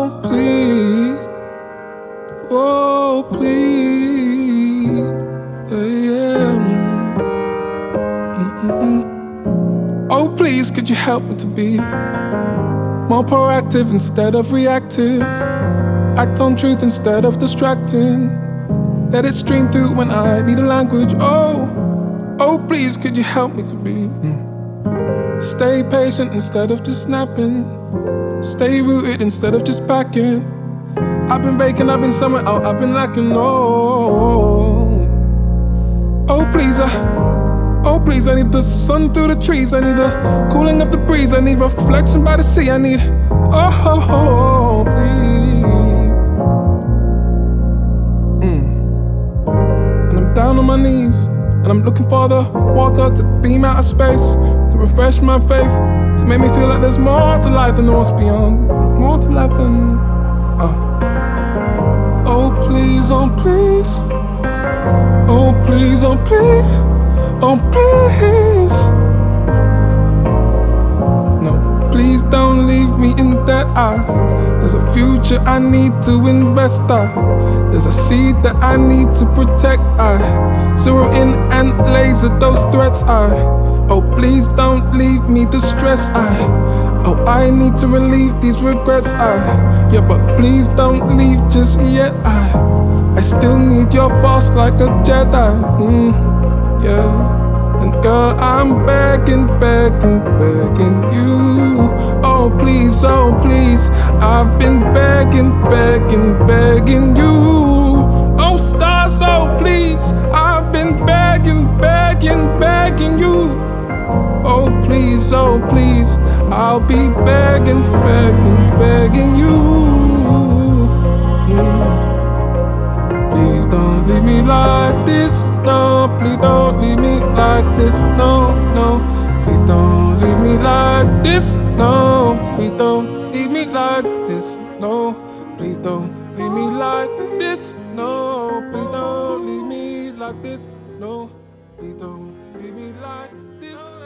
oh please, oh please, yeah. Oh please, could you help me to be more proactive instead of reactive? Act on truth instead of distracting. Let it stream through when I need a language. Oh please, could you help me to be stay patient instead of just snapping. Stay rooted instead of just packing. I've been baking, I've been somewhere out, I've been lacking. Oh please, oh please, I need the sun through the trees. I need the cooling of the breeze. I need reflection by the sea. I need, oh please. And I'm down on my knees, and I'm looking for the water to beam out of space, to refresh my faith, to make me feel like there's more to life than what's beyond. More to life than, oh please, oh please. Oh please, oh please. Oh please. No, please don't leave me in debt. There's a future I need to invest. There's a seed that I need to protect. Zero in and laser those threats. Oh please don't leave me distressed. Oh, I need to relieve these regrets. Yeah, but please don't leave just yet. I still need your force like a Jedi. Yeah. And girl, I'm begging, begging, begging you. Oh please, I've been begging, begging, begging you. Oh stars, oh please, I've been begging, begging, begging you. Oh please, I'll be begging, begging, begging you. Please don't leave me like this, no. Please don't leave me like this, no, no. Please don't leave me like this, no. Please don't leave me like this, no. Please don't leave me like this, no. Please don't leave me like this, no. Please don't leave me like this.